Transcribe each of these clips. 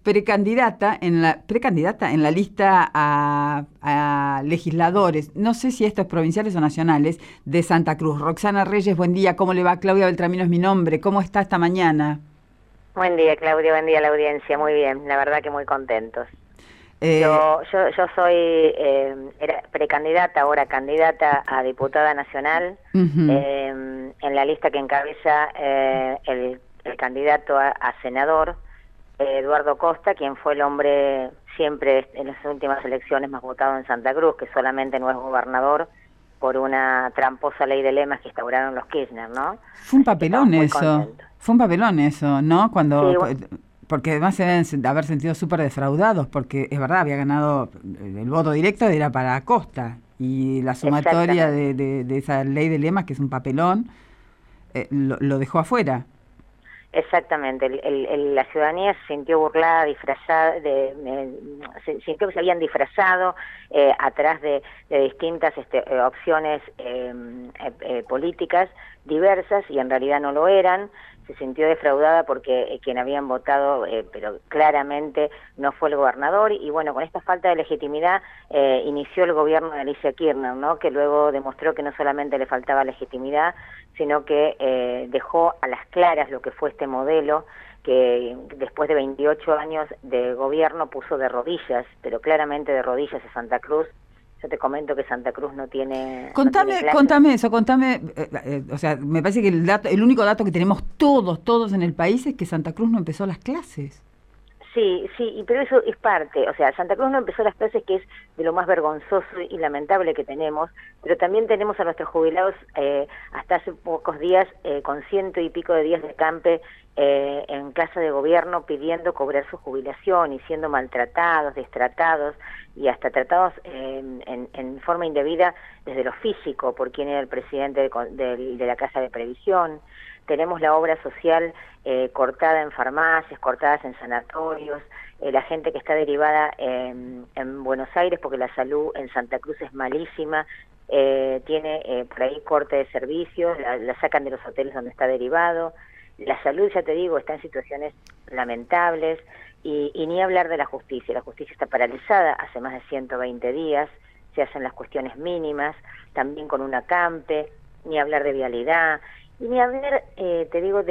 precandidata en la lista a legisladores, no sé si estos provinciales o nacionales, de Santa Cruz. Roxana Reyes, buen día. ¿Cómo le va? Claudia Beltramino es mi nombre. ¿Cómo está esta mañana? Buen día, Claudia, buen día a la audiencia. Muy bien, la verdad que muy contentos. Yo soy era precandidata, ahora candidata a diputada nacional, en la lista que encabeza el candidato a senador, Eduardo Costa, quien fue el hombre siempre en las últimas elecciones más votado en Santa Cruz, que solamente no es gobernador por una tramposa ley de lemas que instauraron los Kirchner, ¿no? Fue un papelón eso. Fue un papelón eso, ¿no? Cuando... Sí, porque además se deben haber sentido súper defraudados, porque es verdad, había ganado el voto directo, era para Acosta, y la sumatoria de esa ley de lemas, que es un papelón, lo dejó afuera. Exactamente, la ciudadanía se sintió burlada, disfrazada, sintió que se habían disfrazado atrás de distintas opciones políticas diversas, y en realidad no lo eran. Se sintió defraudada porque quien habían votado, pero claramente no fue el gobernador, y bueno, con esta falta de legitimidad inició el gobierno de Alicia Kirchner, ¿no? Que luego demostró que no solamente le faltaba legitimidad, sino que dejó a las claras lo que fue este modelo, que después de 28 años de gobierno puso de rodillas, pero claramente de rodillas a Santa Cruz. Yo te comento que Santa Cruz no tiene... Contame eso, o sea, me parece que el único dato que tenemos todos en el país es que Santa Cruz no empezó las clases. Sí, pero eso es parte, o sea, Santa Cruz no empezó las clases, que es de lo más vergonzoso y lamentable que tenemos, pero también tenemos a nuestros jubilados hasta hace pocos días con 100 y pico de días de campe en casa de gobierno pidiendo cobrar su jubilación y siendo maltratados, destratados y hasta tratados en forma indebida desde lo físico por quien era el presidente de la Casa de Previsión. Tenemos la obra social cortada en farmacias, cortadas en sanatorios, la gente que está derivada en Buenos Aires porque la salud en Santa Cruz es malísima, tiene por ahí corte de servicios, la sacan de los hoteles donde está derivado. La salud, ya te digo, está en situaciones lamentables, y ni hablar de la justicia está paralizada hace más de 120 días, se hacen las cuestiones mínimas, también con una campe, ni hablar de vialidad, y ni hablar, te digo,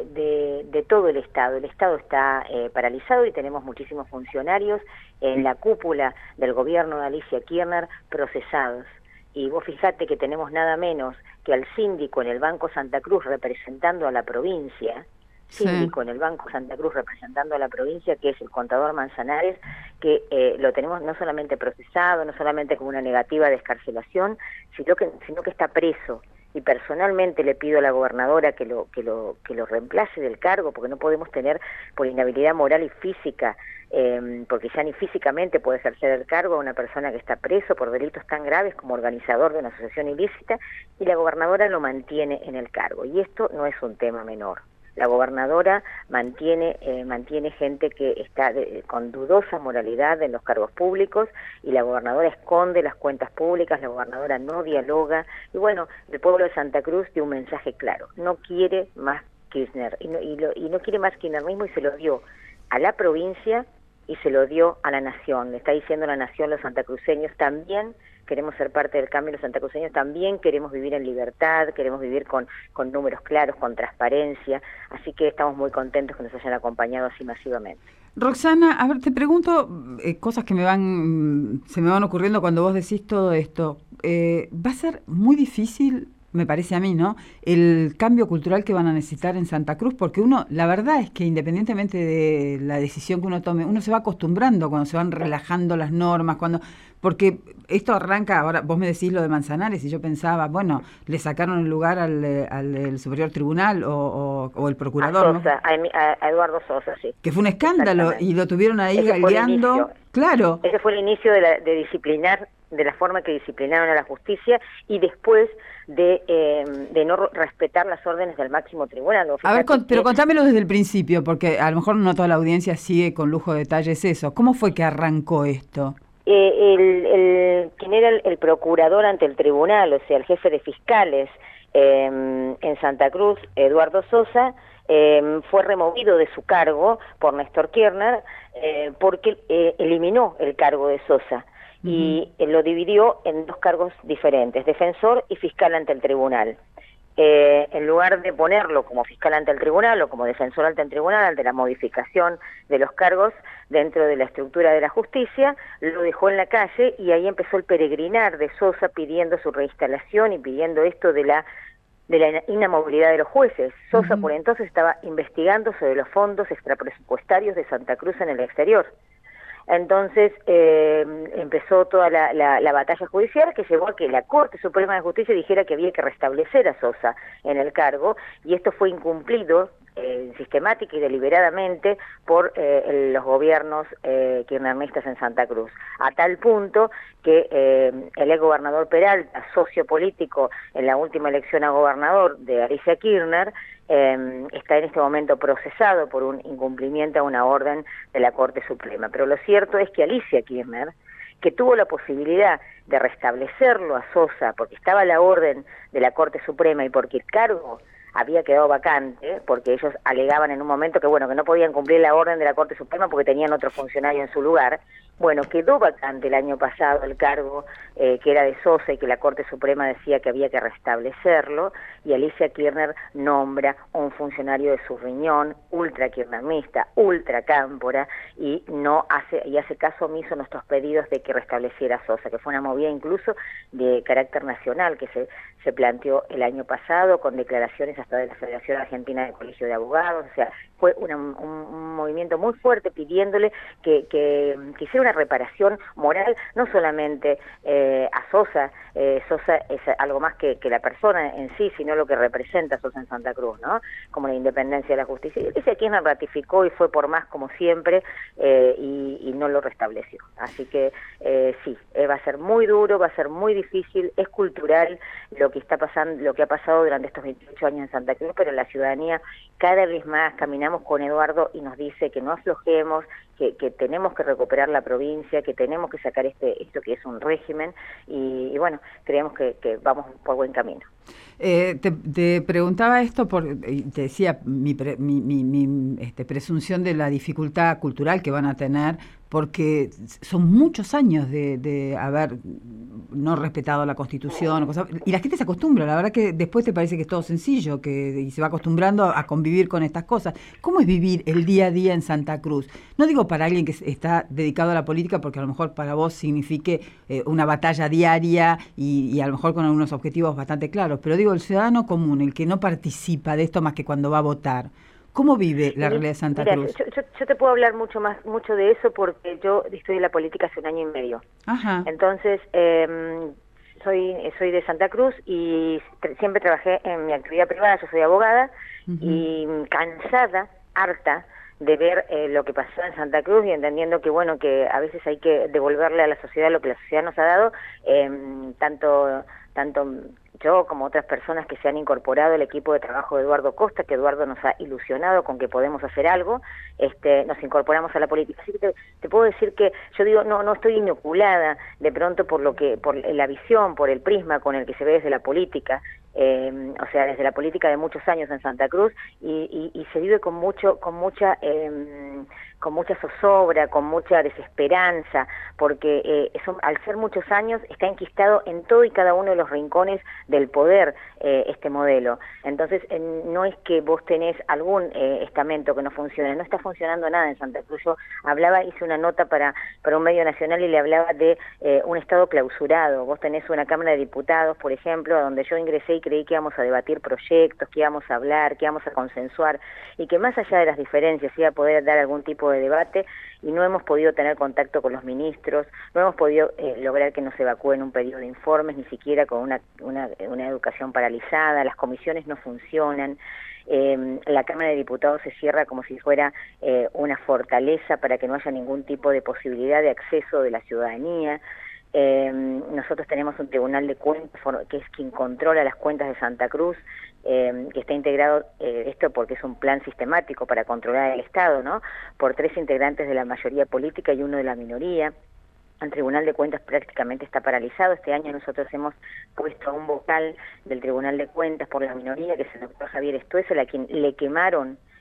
de todo el Estado. El Estado está paralizado y tenemos muchísimos funcionarios en la cúpula del gobierno de Alicia Kirchner procesados. Y vos fijate que tenemos nada menos que al síndico en el Banco Santa Cruz representando a la provincia, síndico en el Banco Santa Cruz representando a la provincia, que es el contador Manzanares, que lo tenemos no solamente procesado, no solamente como una negativa de excarcelación, sino que está preso. Y personalmente le pido a la gobernadora que lo reemplace del cargo, porque no podemos tener, por inhabilidad moral y física, porque ya ni físicamente puede ejercer el cargo a una persona que está preso por delitos tan graves como organizador de una asociación ilícita, y la gobernadora lo mantiene en el cargo. Y esto no es un tema menor. La gobernadora mantiene gente que está con dudosa moralidad en los cargos públicos, y la gobernadora esconde las cuentas públicas, la gobernadora no dialoga, y bueno, el pueblo de Santa Cruz dio un mensaje claro: no quiere más Kirchner, y no quiere más kirchnerismo, y se lo dio a la provincia y se lo dio a la nación. Le está diciendo a la nación: los santacruceños también queremos ser parte del cambio, los santacruceños también queremos vivir en libertad, queremos vivir con números claros, con transparencia, así que estamos muy contentos que nos hayan acompañado así masivamente. Roxana, a ver, te pregunto cosas que se me van ocurriendo cuando vos decís todo esto. Va a ser muy difícil, me parece a mí, ¿no?, el cambio cultural que van a necesitar en Santa Cruz, porque la verdad es que independientemente de la decisión que uno tome, uno se va acostumbrando cuando se van relajando las normas, porque esto arranca, ahora vos me decís lo de Manzanares, y yo pensaba, bueno, le sacaron el lugar al Superior Tribunal o el procurador, a Sosa, ¿no? A Eduardo Sosa, sí. Que fue un escándalo, y lo tuvieron ahí galdeando. Claro. Ese fue el inicio de disciplinar, de la forma que disciplinaron a la justicia, y después de no respetar las órdenes del máximo tribunal. A ver, pero contámelo desde el principio, porque a lo mejor no toda la audiencia sigue con lujo de detalles eso. ¿Cómo fue que arrancó esto? Quien era el procurador ante el tribunal, o sea, el jefe de fiscales en Santa Cruz, Eduardo Sosa, fue removido de su cargo por Néstor Kirchner porque eliminó el cargo de Sosa y lo dividió en dos cargos diferentes, defensor y fiscal ante el tribunal. En lugar de ponerlo como fiscal ante el tribunal o como defensor ante el tribunal, ante la modificación de los cargos dentro de la estructura de la justicia, lo dejó en la calle y ahí empezó el peregrinar de Sosa pidiendo su reinstalación y pidiendo esto de la inamovilidad de los jueces. Sosa por entonces estaba investigando sobre los fondos extrapresupuestarios de Santa Cruz en el exterior. Entonces empezó toda la batalla judicial que llevó a que la Corte Suprema de Justicia dijera que había que restablecer a Sosa en el cargo, y esto fue incumplido sistemática y deliberadamente por los gobiernos kirchneristas en Santa Cruz, a tal punto que el ex gobernador Peralta, socio político en la última elección a gobernador de Alicia Kirchner, está en este momento procesado por un incumplimiento a una orden de la Corte Suprema. Pero lo cierto es que Alicia Kirchner, que tuvo la posibilidad de restablecerlo a Sosa porque estaba la orden de la Corte Suprema y porque el cargo había quedado vacante, porque ellos alegaban en un momento que bueno, que no podían cumplir la orden de la Corte Suprema porque tenían otro funcionario en su lugar. Bueno, quedó vacante el año pasado el cargo que era de Sosa y que la Corte Suprema decía que había que restablecerlo, y Alicia Kirchner nombra un funcionario de su riñón, ultra kirchnerista, ultra cámpora, y hace caso omiso a nuestros pedidos de que restableciera Sosa, que fue una movida incluso de carácter nacional que se planteó el año pasado, con declaraciones hasta de la Federación Argentina de Colegio de Abogados. O sea, fue un movimiento muy fuerte pidiéndole que hiciera una reparación moral, no solamente a Sosa. Sosa es algo más que la persona en sí, sino lo que representa Sosa en Santa Cruz, ¿no? Como la independencia de la justicia. Y ese quien la ratificó y fue por más como siempre, y no lo restableció. Así que sí, va a ser muy duro, va a ser muy difícil, es cultural lo que está pasando, lo que ha pasado durante estos 28 años en Santa Cruz, pero la ciudadanía cada vez más caminamos con Eduardo y nos dice que no aflojemos, que tenemos que recuperar la provincia, que tenemos que sacar esto que es un régimen, y bueno, creemos que vamos por buen camino. Te preguntaba esto, te decía mi presunción de la dificultad cultural que van a tener, porque son muchos años de haber no respetado la Constitución, y la gente se acostumbra. La verdad que después te parece que es todo sencillo, y se va acostumbrando a convivir con estas cosas. ¿Cómo es vivir el día a día en Santa Cruz? No digo para alguien que está dedicado a la política, porque a lo mejor para vos signifique una batalla diaria y a lo mejor con algunos objetivos bastante claros, pero digo el ciudadano común, el que no participa de esto más que cuando va a votar. ¿Cómo vive la realidad de Santa Cruz? Yo te puedo hablar mucho de eso, porque yo estoy en la política hace un año y medio. Ajá. Entonces, soy de Santa Cruz y siempre trabajé en mi actividad privada. Yo soy abogada y cansada, harta de ver lo que pasó en Santa Cruz, y entendiendo que bueno, que a veces hay que devolverle a la sociedad lo que la sociedad nos ha dado, tanto yo como otras personas que se han incorporado al equipo de trabajo de Eduardo Costa, que Eduardo nos ha ilusionado con que podemos hacer algo, nos incorporamos a la política. Así que te puedo decir que yo digo, no estoy inoculada de pronto por la visión, por el prisma con el que se ve desde la política, o sea, desde la política de muchos años en Santa Cruz, y se vive con mucha zozobra, con mucha desesperanza, porque al ser muchos años está enquistado en todo y cada uno de los rincones del poder este modelo. Entonces no es que vos tenés algún estamento que no funcione, no está funcionando nada en Santa Cruz. Yo hice una nota para un medio nacional y le hablaba de un Estado clausurado. Vos tenés una Cámara de Diputados, por ejemplo, donde yo ingresé y creí que íbamos a debatir proyectos, que íbamos a hablar, que íbamos a consensuar, y que más allá de las diferencias iba a poder dar algún tipo de debate, y no hemos podido tener contacto con los ministros, no hemos podido lograr que nos evacúen un pedido de informes, ni siquiera con una educación paralizada. Las comisiones no funcionan. La Cámara de Diputados se cierra como si fuera una fortaleza para que no haya ningún tipo de posibilidad de acceso de la ciudadanía. Nosotros tenemos un Tribunal de Cuentas que es quien controla las cuentas de Santa Cruz, que está integrado, esto porque es un plan sistemático para controlar el Estado, ¿no?, por 3 integrantes de la mayoría política y 1 de la minoría. El Tribunal de Cuentas prácticamente está paralizado. Este año nosotros hemos puesto a un vocal del Tribunal de Cuentas por la minoría, que es el doctor Javier Estuesel, a quien le quemaron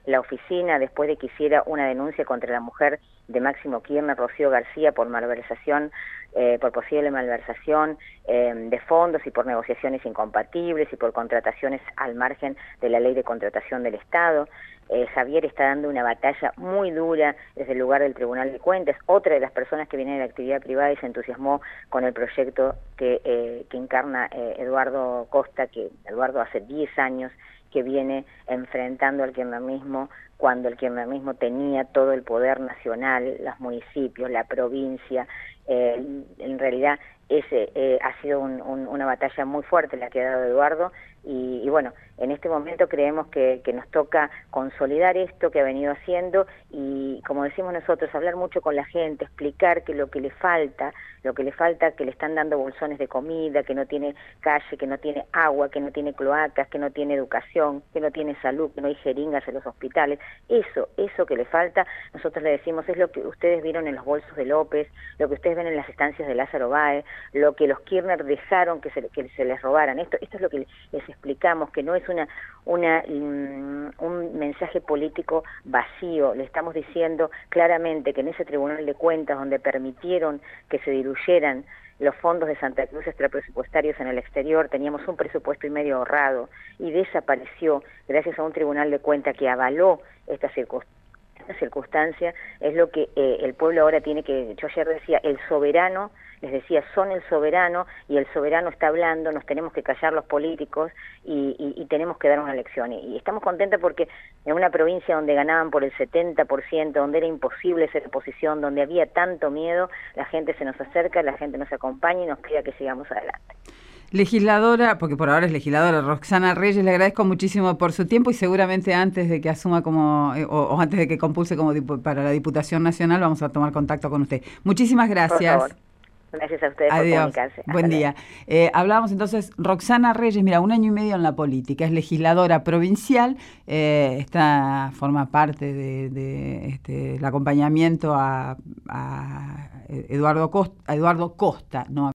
la oficina después de que hiciera una denuncia contra la mujer de Máximo Kirchner, Rocío García, por malversación, por posible malversación de fondos y por negociaciones incompatibles y por contrataciones al margen de la ley de contratación del Estado. Javier está dando una batalla muy dura desde el lugar del Tribunal de Cuentas, otra de las personas que viene de la actividad privada y se entusiasmó con el proyecto que encarna Eduardo Costa, que Eduardo hace 10 años que viene enfrentando al kirchnerismo, cuando el kirchnerismo tenía todo el poder nacional, los municipios, la provincia. En realidad ha sido una batalla muy fuerte la que ha dado Eduardo, y bueno, en este momento creemos que nos toca consolidar esto que ha venido haciendo y, como decimos nosotros, hablar mucho con la gente, explicar que lo que le falta, que le están dando bolsones de comida, que no tiene calle, que no tiene agua, que no tiene cloacas, que no tiene educación, que no tiene salud, que no hay jeringas en los hospitales, eso que le falta, nosotros le decimos es lo que ustedes vieron en los bolsos de López, lo que ustedes ven en las estancias de Lázaro Báez, lo que los Kirchner dejaron que se les robaran. Esto es lo que les explicamos, que no es un mensaje político vacío. Le estamos diciendo claramente que en ese Tribunal de Cuentas donde permitieron que se diluyeran los fondos de Santa Cruz extrapresupuestarios en el exterior, teníamos 1,5 millones ahorrado y desapareció gracias a un Tribunal de Cuentas que avaló esta circunstancia. Es lo que el pueblo ahora tiene que, yo ayer decía, el soberano, les decía, son el soberano y el soberano está hablando, nos tenemos que callar los políticos y tenemos que dar una lección. Y estamos contentos porque en una provincia donde ganaban por el 70%, donde era imposible ser oposición, donde había tanto miedo, la gente se nos acerca, la gente nos acompaña y nos pide que sigamos adelante. Legisladora, porque por ahora es legisladora, Roxana Reyes, le agradezco muchísimo por su tiempo y seguramente antes de que asuma como, o antes de que compulse como para la Diputación Nacional, vamos a tomar contacto con usted. Muchísimas gracias. Por favor. Gracias a ustedes Adiós. por comunicarse. Buen día. Hablábamos entonces, Roxana Reyes, mira, 1 año y medio en la política, es legisladora provincial, forma parte del acompañamiento a Eduardo Costa, no